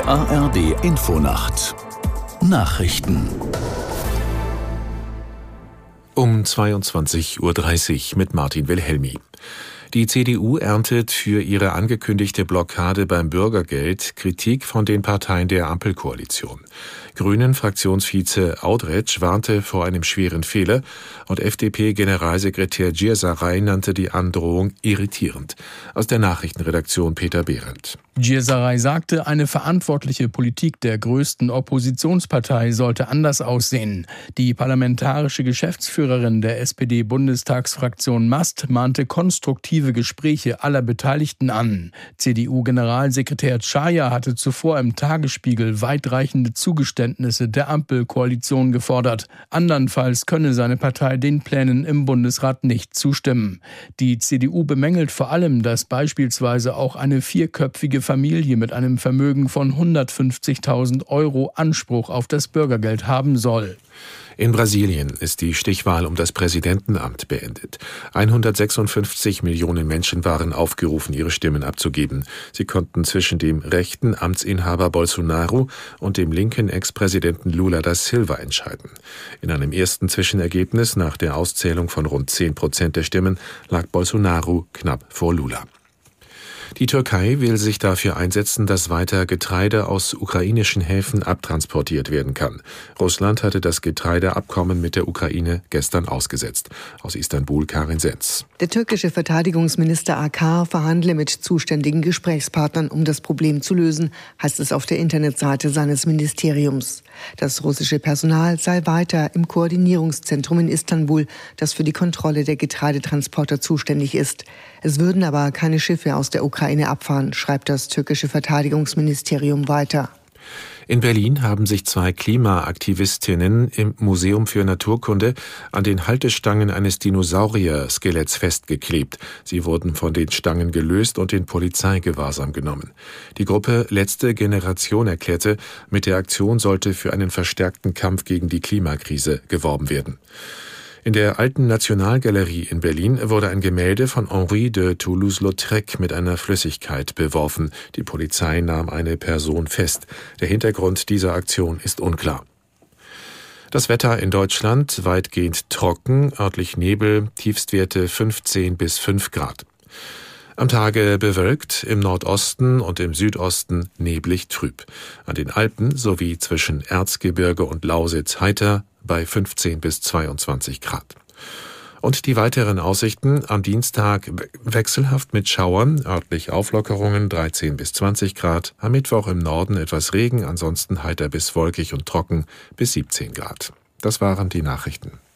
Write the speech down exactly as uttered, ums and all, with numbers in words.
A R D Infonacht Nachrichten um zweiundzwanzig Uhr dreißig mit Martin Wilhelmi. Die C D U erntet für ihre angekündigte Blockade beim Bürgergeld Kritik von den Parteien der Ampelkoalition. Grünen-Fraktionsvize Audretsch warnte vor einem schweren Fehler und F D P-Generalsekretär Giersaray nannte die Androhung irritierend. Aus der Nachrichtenredaktion Peter Behrendt. Giersaray sagte, eine verantwortliche Politik der größten Oppositionspartei sollte anders aussehen. Die parlamentarische Geschäftsführerin der S P D-Bundestagsfraktion Mast mahnte konstruktive Gespräche aller Beteiligten an. C D U-Generalsekretär Czaja hatte zuvor im Tagesspiegel weitreichende Zugeständnisse der Ampelkoalition gefordert. Andernfalls könne seine Partei den Plänen im Bundesrat nicht zustimmen. Die C D U bemängelt vor allem, dass beispielsweise auch eine vierköpfige Familie mit einem Vermögen von hundertfünfzigtausend Euro Anspruch auf das Bürgergeld haben soll. In Brasilien ist die Stichwahl um das Präsidentenamt beendet. hundertsechsundfünfzig Millionen Menschen waren aufgerufen, ihre Stimmen abzugeben. Sie konnten zwischen dem rechten Amtsinhaber Bolsonaro und dem linken Ex-Präsidenten Lula da Silva entscheiden. In einem ersten Zwischenergebnis nach der Auszählung von rund zehn Prozent der Stimmen lag Bolsonaro knapp vor Lula. Die Türkei will sich dafür einsetzen, dass weiter Getreide aus ukrainischen Häfen abtransportiert werden kann. Russland hatte das Getreideabkommen mit der Ukraine gestern ausgesetzt. Aus Istanbul Karin Senz. Der türkische Verteidigungsminister Akar verhandle mit zuständigen Gesprächspartnern, um das Problem zu lösen, heißt es auf der Internetseite seines Ministeriums. Das russische Personal sei weiter im Koordinierungszentrum in Istanbul, das für die Kontrolle der Getreidetransporter zuständig ist. Es würden aber keine Schiffe aus der Ukraine abfahren, schreibt das türkische Verteidigungsministerium weiter. In Berlin haben sich zwei Klimaaktivistinnen im Museum für Naturkunde an den Haltestangen eines Dinosaurier-Skeletts festgeklebt. Sie wurden von den Stangen gelöst und in Polizeigewahrsam genommen. Die Gruppe Letzte Generation erklärte, mit der Aktion sollte für einen verstärkten Kampf gegen die Klimakrise geworben werden. In der Alten Nationalgalerie in Berlin wurde ein Gemälde von Henri de Toulouse-Lautrec mit einer Flüssigkeit beworfen. Die Polizei nahm eine Person fest. Der Hintergrund dieser Aktion ist unklar. Das Wetter in Deutschland weitgehend trocken, örtlich Nebel, Tiefstwerte fünfzehn bis fünf Grad. Am Tage bewölkt, im Nordosten und im Südosten neblig trüb. An den Alpen sowie zwischen Erzgebirge und Lausitz heiter bei fünfzehn bis zweiundzwanzig Grad. Und die weiteren Aussichten: am Dienstag wechselhaft mit Schauern, örtlich Auflockerungen dreizehn bis zwanzig Grad, am Mittwoch im Norden etwas Regen, ansonsten heiter bis wolkig und trocken bis siebzehn Grad. Das waren die Nachrichten.